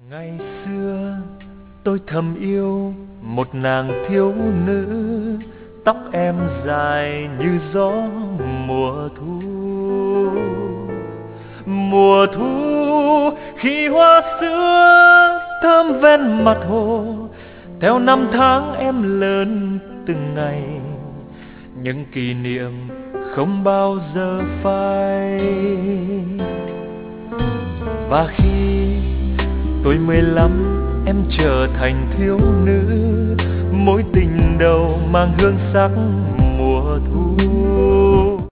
Ngày xưa tôi thầm yêu một nàng thiếu nữ, tóc em dài như gió mùa thu. Mùa thu khi hoa sữa thơm ven mặt hồ, theo năm tháng em lớn từng ngày, những kỷ niệm không bao giờ phai. Và khi tôi 15 em trở thành thiếu nữ, mối tình đầu mang hương sắc mùa thu.